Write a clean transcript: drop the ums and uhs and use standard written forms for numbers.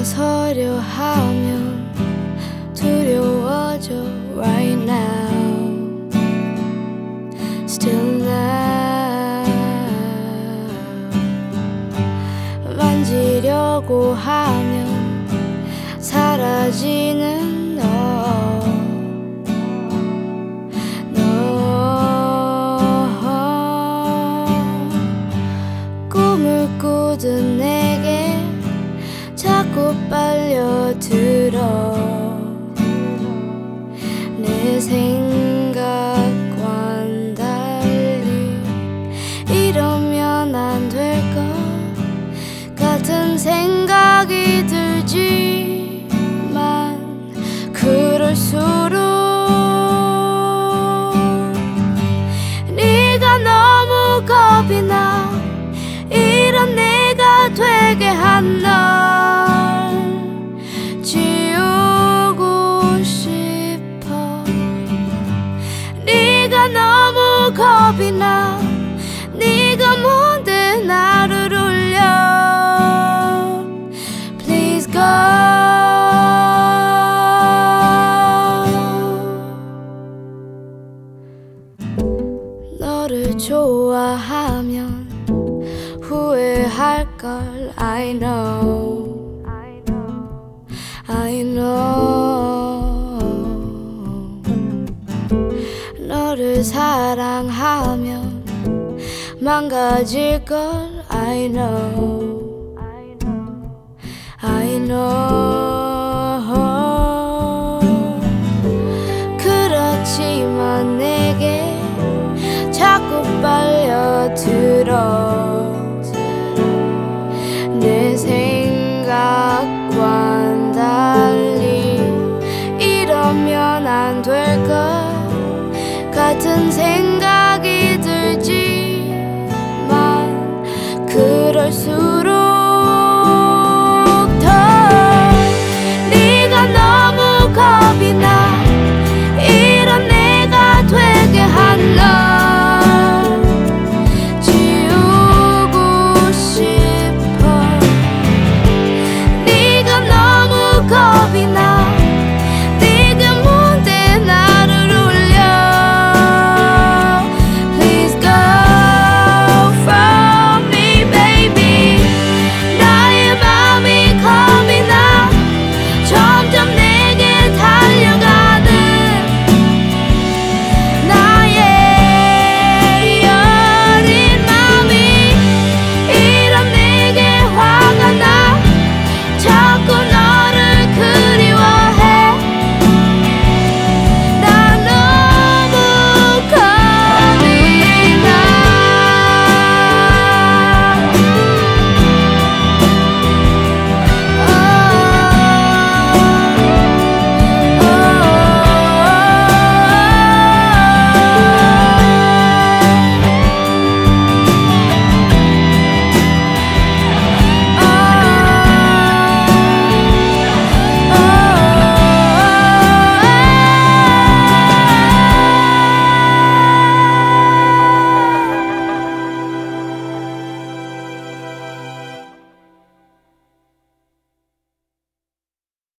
일어서려 하면 두려워져 right now. Still now 만지려고 하면 사라지는 너 꿈을 꾸던 내게 자꾸 빨려들어 내 생각과는 달리 이러면 안 될 것 같은 생각이 들지만 그럴수록 네가 너무 겁이 나 이런 내가 되게 한 널 지우고 싶어. 네가 너무 겁이 나 네가 뭔데 나를 울려. Please go. 너를 좋아하면 후회할걸. I know, I know. 너를 사랑하면 망가질걸. I know, I know. 그렇지만 내게 자꾸 빨려들어 내 생각과는 달리 이러면 안 될 것 같은 생각